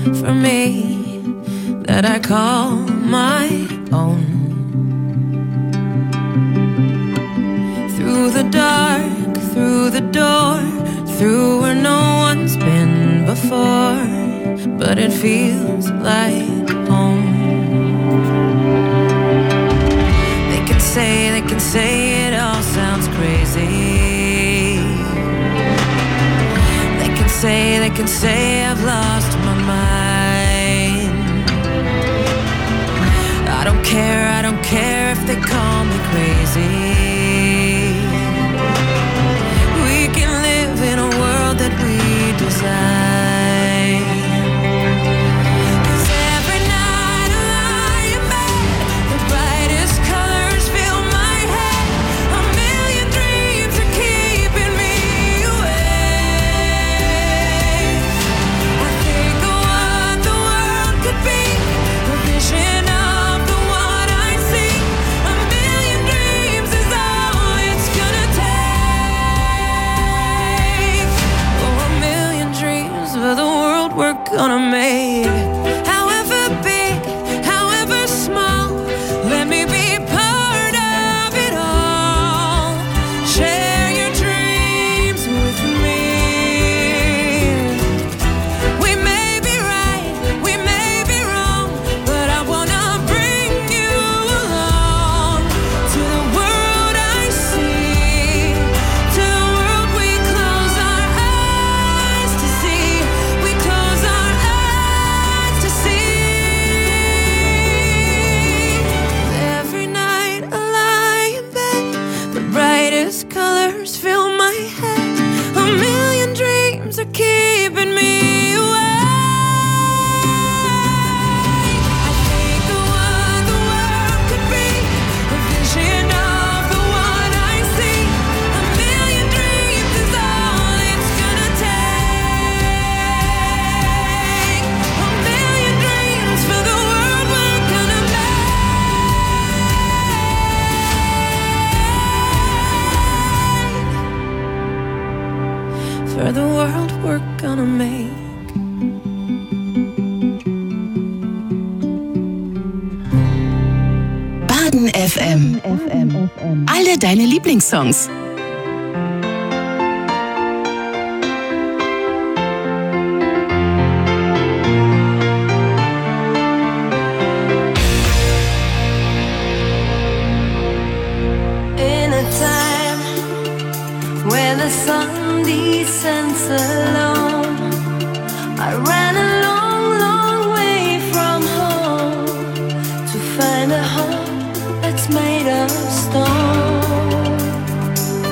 for me that I call my own. Through the dark, through the door, through where no one's been before, but it feels like home. They can say it all sounds crazy. They can say I've lost my mind. I don't care if they call me crazy. We can live in a world that we design. 'Cause every night I lie in bed, the brightest colors fill my head. A million dreams are keeping me awake. I think of what the world could be, a vision of the one I see. A million dreams is all it's gonna take. Oh, a million dreams for the world we're gonna make. However big, however small, let me be part of it all. Share your dreams with me. We may be right, we may be wrong, but I wanna bring you along to the world I see, to the world we close our eyes to see. We close our eyes to see. Every night I lie in bed, the brightest colors fill my head. A million dreams are keeping me awake. I think of what the world could be, a vision of the one I see. A million dreams is all it's gonna take. A million dreams for the world we're gonna make. For the world we're gonna make. Baden FM. Alle deine Lieblingssongs. In a time when the sun descends alone, I ran a long, long way from home to find a home that's made of stone.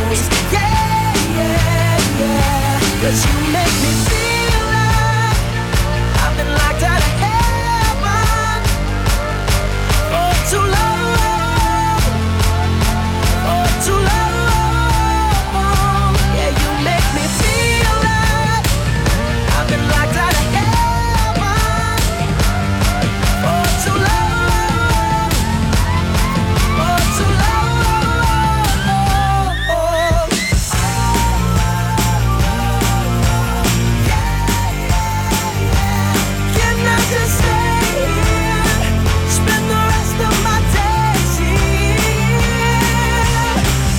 Yeah, yeah, yeah. 'Cause you make me feel like I've been locked out of heaven for too long, for too long. Yeah, you make me feel like I've been locked out of heaven for too long, for too long. Can I just stay here, spend the rest of my days here?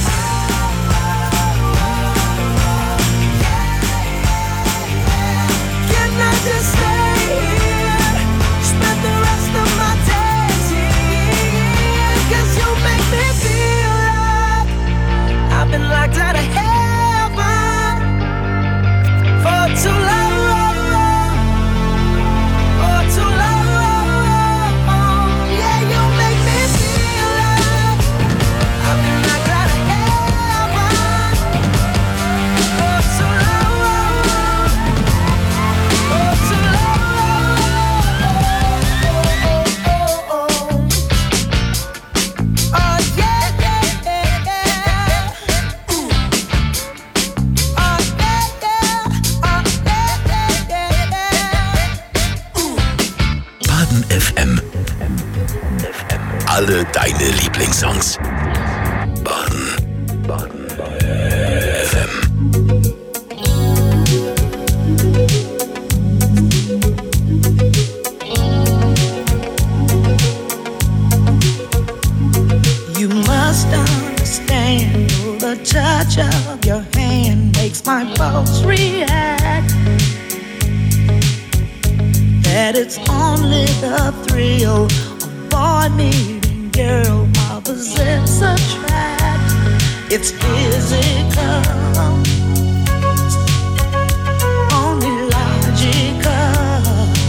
Can I just stay here, spend the rest of my days here? 'Cause you make me feel like I've been locked out of heaven for too long. For too long, yeah, you make me feel like I've been locked out of heaven for too long, for too long. Oh yeah, yeah, yeah, yeah. Oh yeah, yeah, oh yeah, yeah, yeah. Baden FM. Alle deine Lieblingssongs. Baden FM. You must understand, the touch of your hand makes my pulse react. That it's only the thrill of boy meeting girl opposites attract. It's physical, only logical.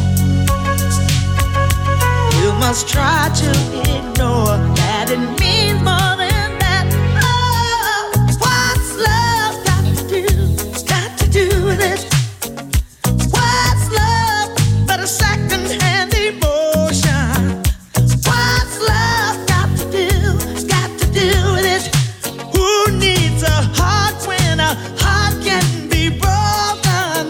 You must try to ignore that it means more than that. Oh, what's love got to do? Got to do with it. What's love but a second-hand emotion? What's love got to do? Got to do with it. Who needs a heart when a heart can be broken?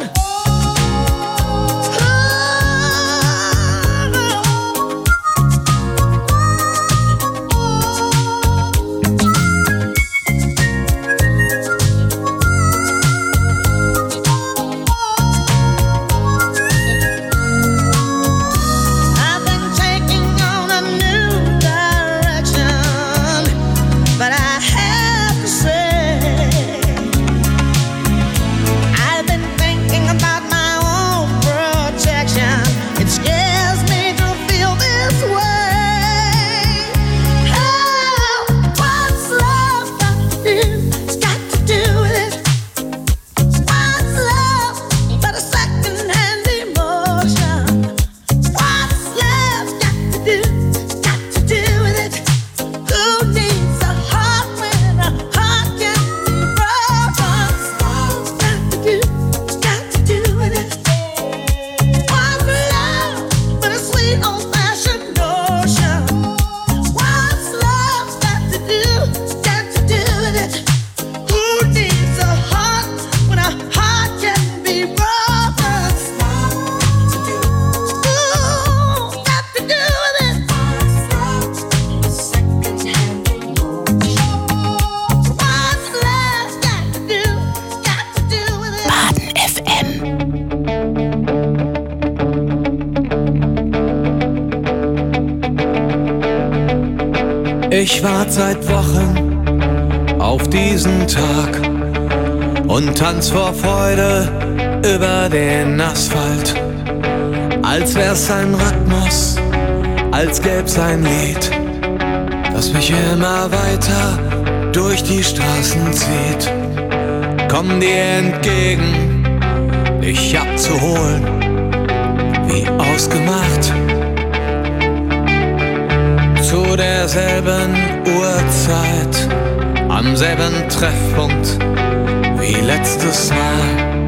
I've been taking on a new direction, but I have to say, I've been thinking about my own protection. It scares me to feel this way. Oh, what's love got to do? It's got to do with it. What's love but a second-hand emotion? What's love got to do? Got to do with it. Who needs a heart when a heart can be broken? Love's got to do with it. What's love but a sweet old-fashioned notion? What's love got to do with it? Who needs a heart when a heart can be broken? Ooh, got to do with it. What's love got to do with it. Baden FM. Ich warte seit Wochen auf diesen Tag und tanz vor Freude über den Asphalt. Als wär's ein Rhythmus, als gäb's ein Lied, das mich immer weiter durch die Straßen zieht. Komm dir entgegen, dich abzuholen, wie ausgemacht. Zu derselben Uhrzeit, am selben Treffpunkt wie letztes Mal.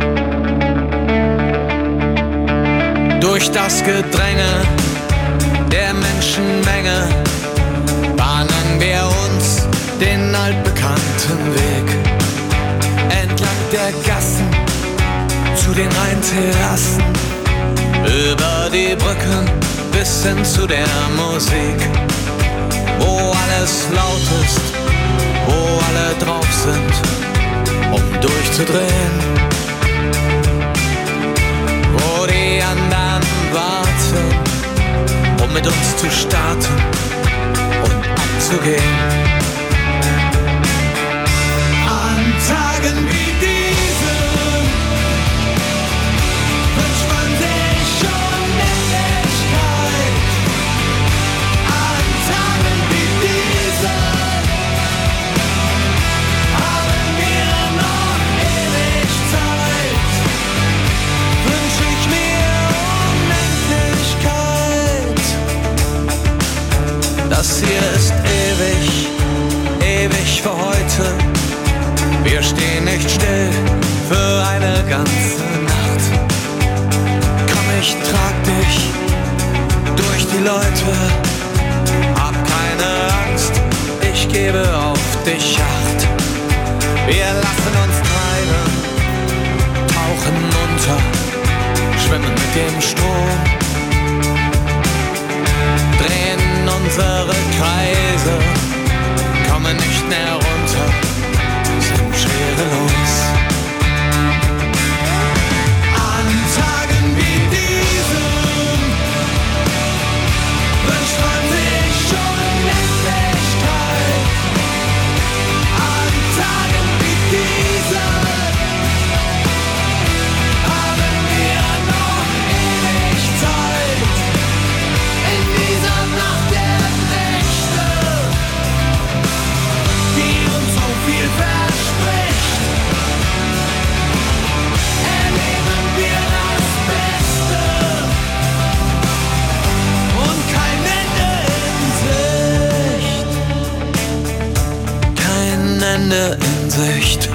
Durch das Gedränge der Menschenmenge bahnen wir uns den altbekannten Weg entlang der Gassen zu den Rheinterrassen, über die Brücken bis hin zu der Musik, wo alles laut ist, wo alle drauf sind, um durchzudrehen, wo die anderen warten, um mit uns zu starten und abzugehen. An Tagen wie diesen wünscht man sich Unendlichkeit. An Tagen wie diesen haben wir noch ewig Zeit. Wünsch ich mir Unendlichkeit. Das hier ist ewig, ewig für heute. Wir stehen nicht still für eine ganze Nacht. Komm, ich trag dich durch die Leute. Hab keine Angst, ich gebe auf dich Acht. Wir lassen uns treiben, tauchen unter, schwimmen mit dem Strom, drehen unsere Kreise, kommen nicht mehr runter, sind schwerelos. An Tagen wie diesen wünscht man sich Unendlichkeit. An Tagen wie diesen haben wir noch ewig Zeit. In dieser Nacht der Nächte, die uns so viel verspricht, erleben wir das Beste und kein Ende in Sicht. Kein Ende in Sicht.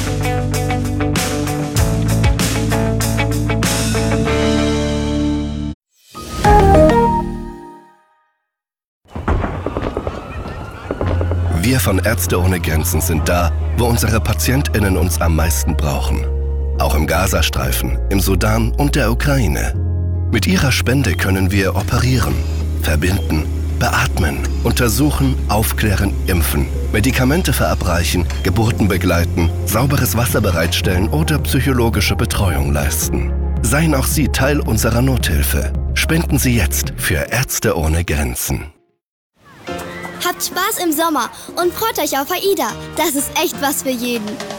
Wir von Ärzte ohne Grenzen sind da, wo unsere PatientInnen uns am meisten brauchen. Auch im Gazastreifen, im Sudan und der Ukraine. Mit ihrer Spende können wir operieren, verbinden, beatmen, untersuchen, aufklären, impfen, Medikamente verabreichen, Geburten begleiten, sauberes Wasser bereitstellen oder psychologische Betreuung leisten. Seien auch Sie Teil unserer Nothilfe. Spenden Sie jetzt für Ärzte ohne Grenzen. Habt Spaß im Sommer und freut euch auf AIDA. Das ist echt was für jeden.